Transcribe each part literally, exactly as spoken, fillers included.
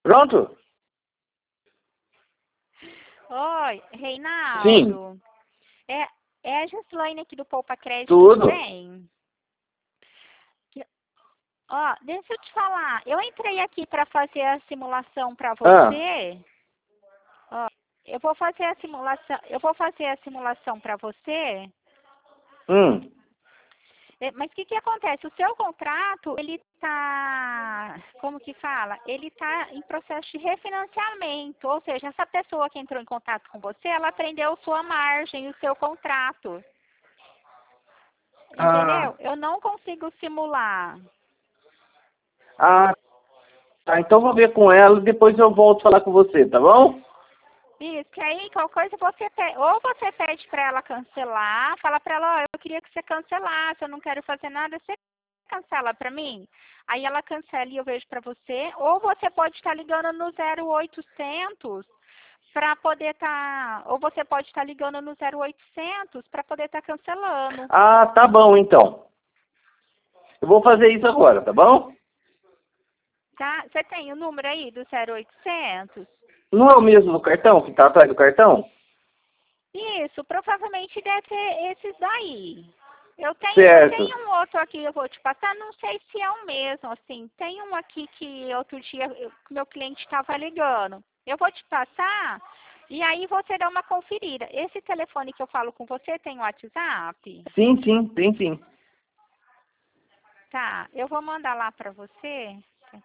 Pronto? Oi, Reinaldo. Sim. É, é a Gislaine aqui do Poupa Crédito, Tudo. tudo bem? Que- Ó, deixa eu te falar. Eu entrei aqui para fazer a simulação para Ah. você. Ó, eu vou fazer a simulação. Eu vou fazer a simulação para você. Hum. É, Mas o que que acontece? O seu contrato, ele tá, como que fala? Ele tá em processo de refinanciamento, ou seja, essa pessoa que entrou em contato com você, ela prendeu sua margem, o seu contrato. Ah. Entendeu? Eu não consigo simular. Ah. Tá, então vou ver com ela e depois eu volto falar com você, tá bom? Isso, que aí qualquer coisa você pede, ou você pede para ela cancelar, fala para ela, ó, eu queria que você cancelasse, eu não quero fazer nada, você cancela para mim. Aí ela cancela e eu vejo para você, ou você pode estar ligando no zero oitocentos para poder estar, ou você pode estar ligando no zero oitocentos para poder estar cancelando. Ah, tá bom então. Eu vou fazer isso agora, tá bom? Tá? Você tem o número aí do zero oitocentos? Não é o mesmo do cartão, que tá atrás do cartão? Isso, provavelmente deve ser esses daí. Eu tenho, eu Certo. tenho um outro aqui, eu vou te passar, não sei se é o mesmo, assim. Tem um aqui que outro dia eu- meu cliente estava ligando. Eu vou te passar e aí você dá uma conferida. Esse telefone que eu falo com você tem WhatsApp? Sim, sim, tem sim. Tá, eu vou mandar lá pra você.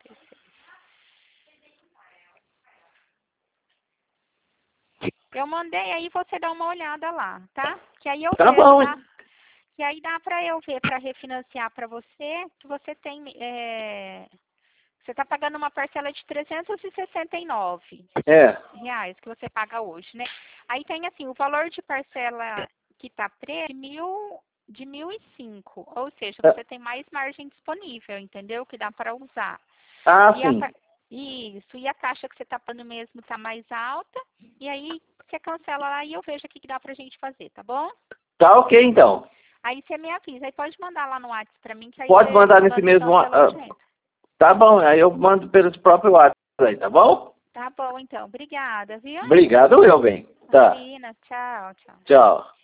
Eu mandei aí você dá uma olhada lá, tá? Que aí eu Tá vejo, bom. dá, que aí dá pra eu ver pra refinanciar pra você, que você tem, é, você está pagando uma parcela de trezentos e sessenta e nove É. reais que você paga hoje, né? Aí tem assim, o valor de parcela que está preso de mil, de mil e cinco, ou seja, você tem mais margem disponível, entendeu? Que dá para usar. Ah, E a, sim. par- isso, e a taxa que você está pagando mesmo está mais alta, e aí você cancela lá e eu vejo o que que dá pra gente fazer, tá bom? Tá ok então. Aí você me avisa, aí pode mandar lá no WhatsApp para mim, que aí Pode você mandar nesse manda mesmo. ah, cancelamento. Tá bom, aí eu mando pelo próprio WhatsApp aí, tá bom? Tá bom, então. Obrigada, viu? Obrigado, meu bem. Tá. Imagina. Tchau, tchau. Tchau.